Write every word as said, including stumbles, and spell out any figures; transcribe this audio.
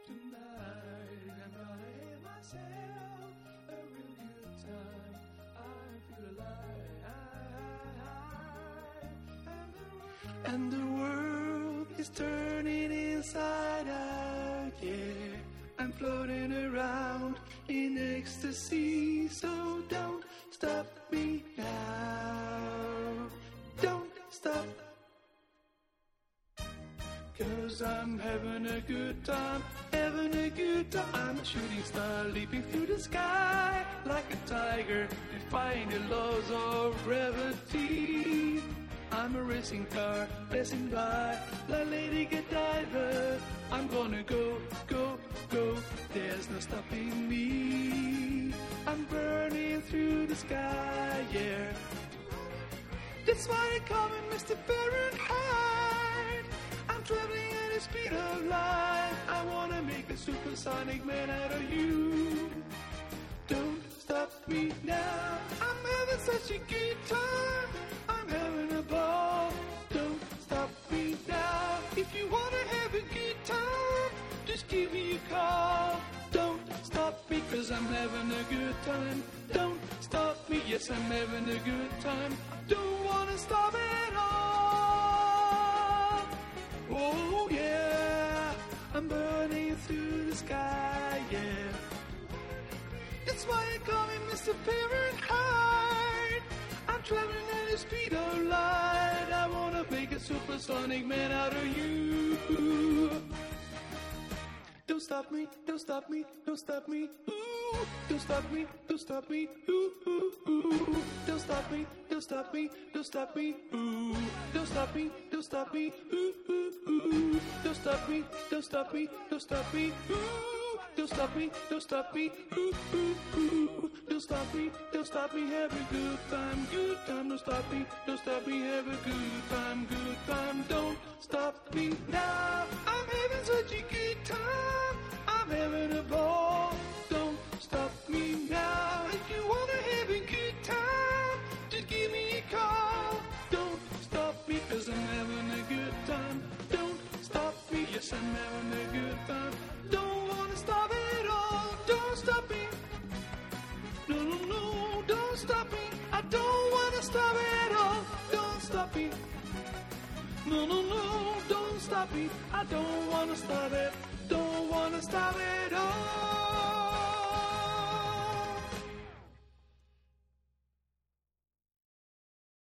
tonight, and I have myself a real good time. I feel alive, and the world is turning inside out. Yeah, I'm floating around in ecstasy, so don't stop me now. Don't stop. 'Cause I'm having a good time, having a good time. I'm a shooting star leaping through the sky like a tiger, defying the laws of gravity. I'm a racing car passing by like Lady Godiva. I'm gonna go, go, go, there's no stopping me. I'm burning through the sky, yeah. That's why they call me Mister Fahrenheit. I'm traveling at the speed of light. I wanna make a supersonic man out of you. Don't stop me now. I'm having such a good time. I'm having a ball. Don't stop me now. If you wanna have a good time, just give me a call. Don't stop me, 'cause I'm having a good time. Don't stop me, yes, I'm having a good time. Don't wanna stop at all. Oh yeah, I'm burning through the sky, yeah. That's why they call me Mister Fahrenheit. I'm traveling at the speed of light. I wanna make a supersonic man out of you. Don't stop me, don't stop me, don't stop me, ooh. Don't stop me, don't stop me, ooh, ooh, ooh. Don't stop me, don't stop me, don't stop me, ooh. Don't stop me, don't stop me, ooh, ooh, ooh. Don't stop me, don't stop me, don't stop me, ooh. Don't stop me, don't stop me, ooh, ooh, ooh. Don't stop me, don't stop me, have a good time, good time. Don't stop me, don't stop me, have a good time, good time. Don't stop me now. I'm having such a good time. I'm having a ball. Don't stop me now. If you wanna have a good time, just give me a call. Don't stop me, 'cause I'm having a good time. Don't stop me, yes, I'm having a good time. Don't wanna stop at all. Don't stop me. No, no, no, don't stop me. I don't wanna stop at all. Don't stop me. No, no, no, don't stop me. I don't wanna stop it. Don't wanna stop at all.